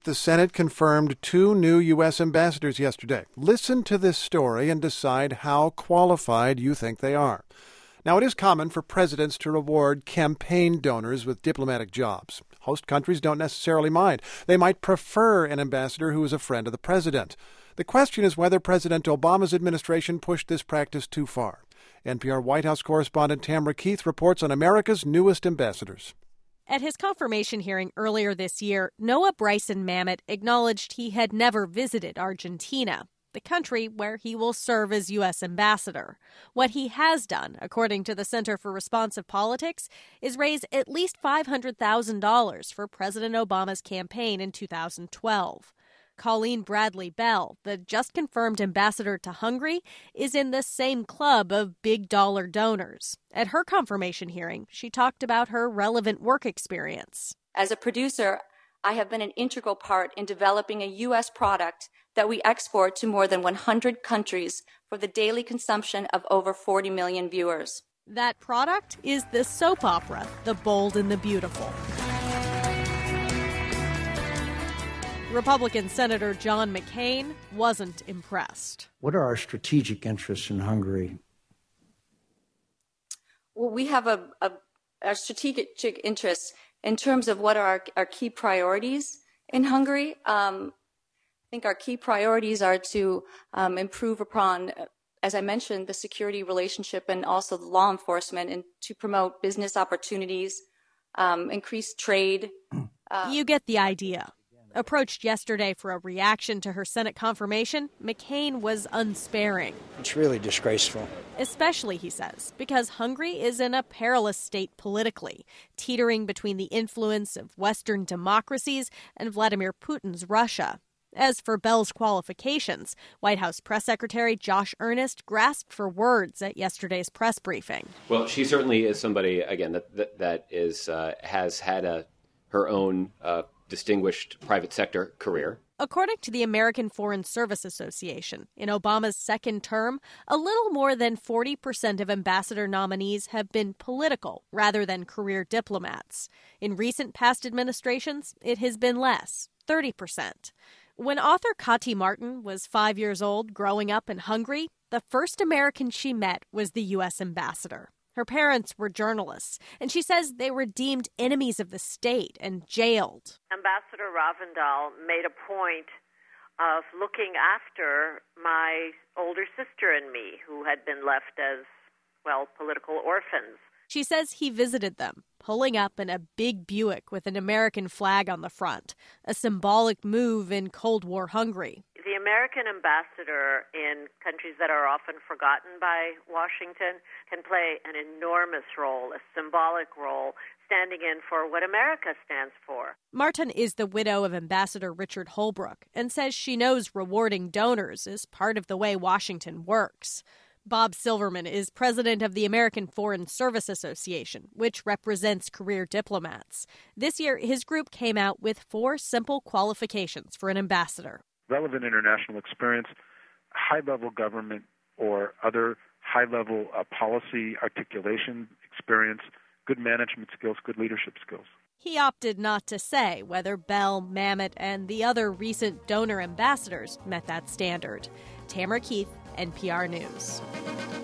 the Senate confirmed 2 new U.S. ambassadors yesterday. Listen to this story and decide how qualified you think they are. Now, it is common for presidents to reward campaign donors with diplomatic jobs. Host countries don't necessarily mind. They might prefer an ambassador who is a friend of the president. The question is whether President Obama's administration pushed this practice too far. NPR White House correspondent Tamara Keith reports on America's newest ambassadors. At his confirmation hearing earlier this year, Noah Bryson Mamet acknowledged he had never visited Argentina, the country where he will serve as U.S. ambassador. What he has done, according to the Center for Responsive Politics, is raise at least $500,000 for President Obama's campaign in 2012. Colleen Bradley Bell, the just-confirmed ambassador to Hungary, is in the same club of big-dollar donors. At her confirmation hearing, she talked about her relevant work experience. As a producer, I have been an integral part in developing a U.S. product that we export to more than 100 countries for the daily consumption of over 40 million viewers. That product is the soap opera, The Bold and the Beautiful. Republican Senator John McCain wasn't impressed. What are our strategic interests in Hungary? Well, we have our strategic interests in terms of what are our key priorities in Hungary. I think our key priorities are to improve upon, as I mentioned, the security relationship and also the law enforcement, and to promote business opportunities, increase trade. You get the idea. Approached yesterday for a reaction to her Senate confirmation, McCain was unsparing. It's really disgraceful. Especially, he says, because Hungary is in a perilous state politically, teetering between the influence of Western democracies and Vladimir Putin's Russia. As for Bell's qualifications, White House Press Secretary Josh Earnest grasped for words at yesterday's press briefing. Well, she certainly is somebody, again, that has had her own distinguished private sector career. According to the American Foreign Service Association, in Obama's second term, a little more than 40% of ambassador nominees have been political rather than career diplomats. In recent past administrations, it has been less, 30%. When author Kati Martin was 5 years old growing up in Hungary, the first American she met was the U.S. ambassador. Her parents were journalists, and she says they were deemed enemies of the state and jailed. Ambassador Ravindal made a point of looking after my older sister and me, who had been left as, political orphans. She says he visited them, pulling up in a big Buick with an American flag on the front, a symbolic move in Cold War Hungary. The American ambassador in countries that are often forgotten by Washington can play an enormous role, a symbolic role, standing in for what America stands for. Martin is the widow of Ambassador Richard Holbrooke and says she knows rewarding donors is part of the way Washington works. Bob Silverman is president of the American Foreign Service Association, which represents career diplomats. This year, his group came out with 4 simple qualifications for an ambassador. Relevant international experience, high-level government or other high-level policy articulation experience, good management skills, good leadership skills. He opted not to say whether Bell, Mamet, and the other recent donor ambassadors met that standard. Tamara Keith, NPR News.